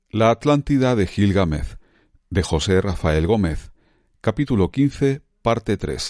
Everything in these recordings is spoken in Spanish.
La Atlántida de Gilgamez, de José Rafael Gómez, capítulo 15, parte 3.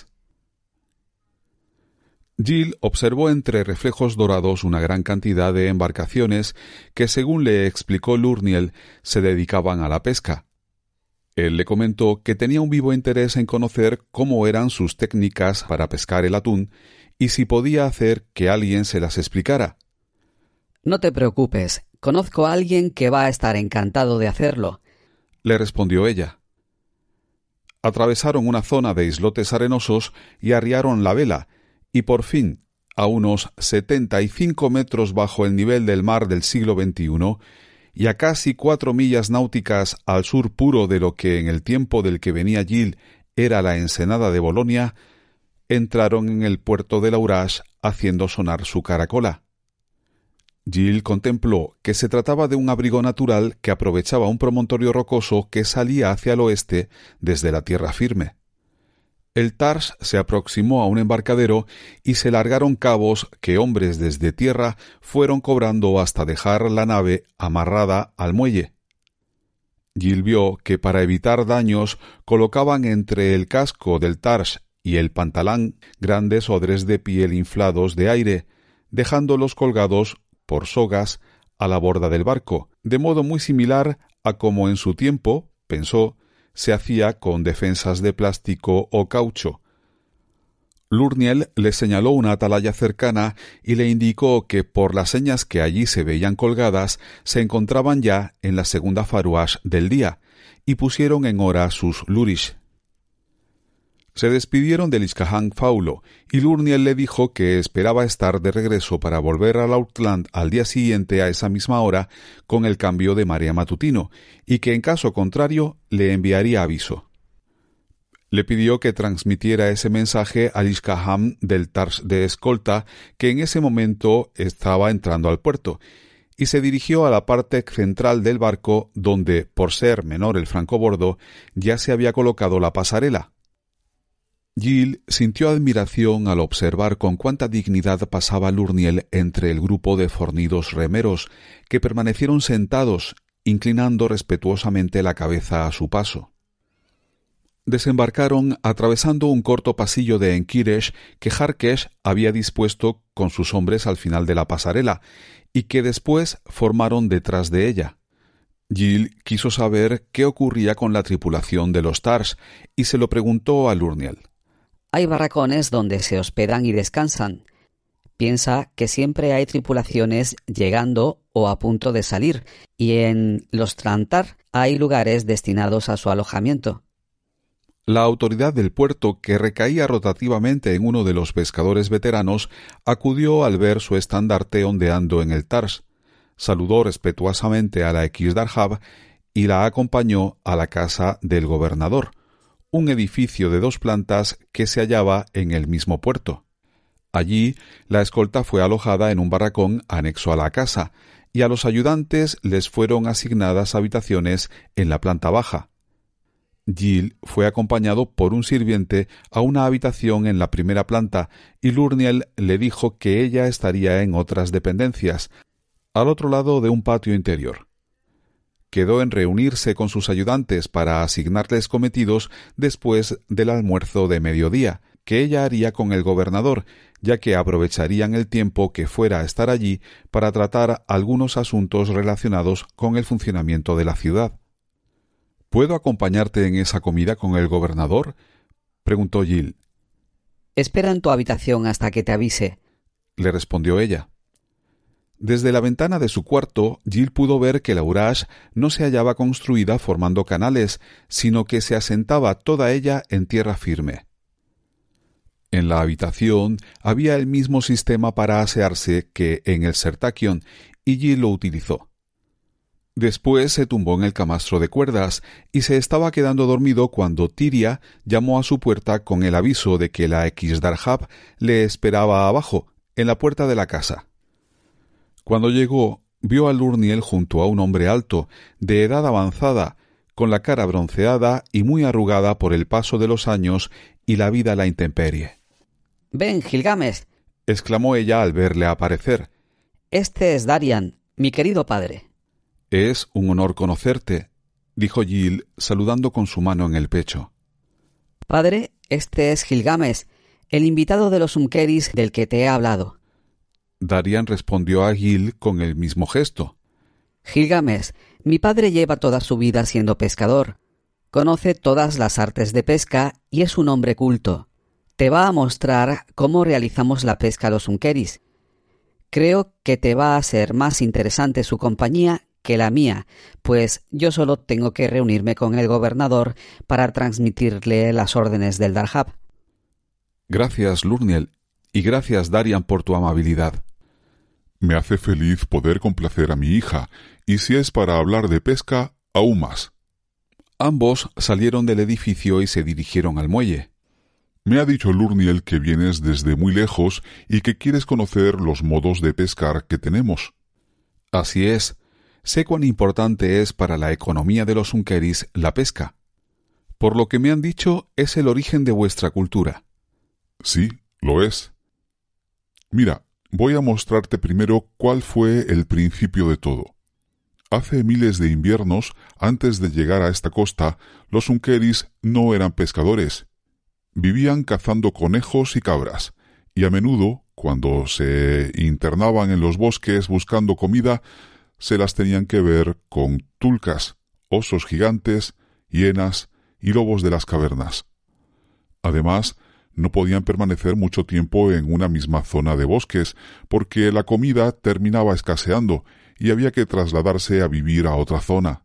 Gill observó entre reflejos dorados una gran cantidad de embarcaciones que, según le explicó Lurniel, se dedicaban a la pesca. Él le comentó que tenía un vivo interés en conocer cómo eran sus técnicas para pescar el atún y si podía hacer que alguien se las explicara. No te preocupes, conozco a alguien que va a estar encantado de hacerlo, le respondió ella. Atravesaron una zona de islotes arenosos y arriaron la vela, y por fin, a unos 75 metros bajo el nivel del mar del siglo XXI, y a casi 4 millas náuticas al sur puro de lo que en el tiempo del que venía Gill era la ensenada de Bolonia, entraron en el puerto de Laurash haciendo sonar su caracola. Gill contempló que se trataba de un abrigo natural que aprovechaba un promontorio rocoso que salía hacia el oeste desde la tierra firme. El Tarsh se aproximó a un embarcadero y se largaron cabos que hombres desde tierra fueron cobrando hasta dejar la nave amarrada al muelle. Gill vio que para evitar daños colocaban entre el casco del Tarsh y el pantalán grandes odres de piel inflados de aire, dejándolos colgados por sogas a la borda del barco, de modo muy similar a como en su tiempo, pensó, se hacía con defensas de plástico o caucho. Lurniel le señaló una atalaya cercana y le indicó que por las señas que allí se veían colgadas se encontraban ya en la segunda faruash del día y pusieron en hora sus lurish. Se despidieron del Iscahan Faulo, y Lurniel le dijo que esperaba estar de regreso para volver a Lautland al día siguiente a esa misma hora con el cambio de marea matutino, y que en caso contrario le enviaría aviso. Le pidió que transmitiera ese mensaje al Iscahan del Tarsh de escolta, que en ese momento estaba entrando al puerto, y se dirigió a la parte central del barco donde, por ser menor el francobordo, ya se había colocado la pasarela. Gill sintió admiración al observar con cuánta dignidad pasaba Lurniel entre el grupo de fornidos remeros que permanecieron sentados, inclinando respetuosamente la cabeza a su paso. Desembarcaron atravesando un corto pasillo de Enkiresh que Harkesh había dispuesto con sus hombres al final de la pasarela y que después formaron detrás de ella. Gill quiso saber qué ocurría con la tripulación de los Tarsh y se lo preguntó a Lurniel. Hay barracones donde se hospedan y descansan. Piensa que siempre hay tripulaciones llegando o a punto de salir, y en los Trantar hay lugares destinados a su alojamiento. La autoridad del puerto, que recaía rotativamente en uno de los pescadores veteranos, acudió al ver su estandarte ondeando en el Tarsh, saludó respetuosamente a la Equisdarhab y la acompañó a la casa del gobernador, un edificio de 2 plantas que se hallaba en el mismo puerto. Allí, la escolta fue alojada en un barracón anexo a la casa, y a los ayudantes les fueron asignadas habitaciones en la planta baja. Gill fue acompañado por un sirviente a una habitación en la primera planta, y Lurniel le dijo que ella estaría en otras dependencias, al otro lado de un patio interior. Quedó en reunirse con sus ayudantes para asignarles cometidos después del almuerzo de mediodía, que ella haría con el gobernador, ya que aprovecharían el tiempo que fuera a estar allí para tratar algunos asuntos relacionados con el funcionamiento de la ciudad. ¿Puedo acompañarte en esa comida con el gobernador?, preguntó Gill. Espera en tu habitación hasta que te avise, le respondió ella. Desde la ventana de su cuarto, Gill pudo ver que Laurash no se hallaba construida formando canales, sino que se asentaba toda ella en tierra firme. En la habitación había el mismo sistema para asearse que en el Sertakion, y Gill lo utilizó. Después se tumbó en el camastro de cuerdas y se estaba quedando dormido cuando Tiria llamó a su puerta con el aviso de que la Equisdarhab le esperaba abajo, en la puerta de la casa. Cuando llegó, vio a Lurniel junto a un hombre alto, de edad avanzada, con la cara bronceada y muy arrugada por el paso de los años y la vida a la intemperie. «Ven, Gilgamez», exclamó ella al verle aparecer. «Este es Darian, mi querido padre». Es un honor conocerte, dijo Gill, saludando con su mano en el pecho. Padre, este es Gilgamesh, el invitado de los Unkeris del que te he hablado. Darian respondió a Gill con el mismo gesto. Gilgamesh, mi padre lleva toda su vida siendo pescador. Conoce todas las artes de pesca y es un hombre culto. Te va a mostrar cómo realizamos la pesca a los Unkeris. Creo que te va a ser más interesante su compañía que la mía, pues yo solo tengo que reunirme con el gobernador para transmitirle las órdenes del Darhab. Gracias, Lurniel, y gracias, Darian, por tu amabilidad. Me hace feliz poder complacer a mi hija, y si es para hablar de pesca, aún más. Ambos salieron del edificio y se dirigieron al muelle. Me ha dicho Lurniel que vienes desde muy lejos y que quieres conocer los modos de pescar que tenemos. Así es. Sé cuán importante es para la economía de los Unkeris la pesca. Por lo que me han dicho, es el origen de vuestra cultura. Sí, lo es. Mira, voy a mostrarte primero cuál fue el principio de todo. Hace miles de inviernos, antes de llegar a esta costa, los Unkeris no eran pescadores. Vivían cazando conejos y cabras, y a menudo, cuando se internaban en los bosques buscando comida, se las tenían que ver con tulcas, osos gigantes, hienas y lobos de las cavernas. Además, no podían permanecer mucho tiempo en una misma zona de bosques, porque la comida terminaba escaseando y había que trasladarse a vivir a otra zona.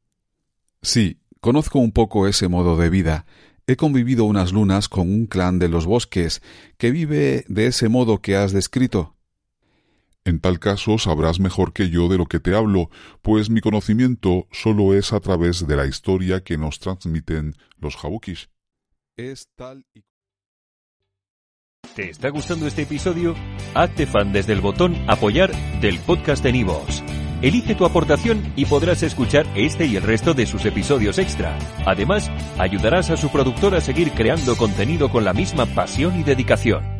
Sí, conozco un poco ese modo de vida. He convivido unas lunas con un clan de los bosques que vive de ese modo que has descrito. En tal caso sabrás mejor que yo de lo que te hablo, pues mi conocimiento solo es a través de la historia que nos transmiten los Jabukish. Es tal y... ¿Te está gustando este episodio? Hazte fan desde el botón Apoyar del podcast de Nivos. Elige tu aportación y podrás escuchar este y el resto de sus episodios extra. Además, ayudarás a su productor a seguir creando contenido con la misma pasión y dedicación.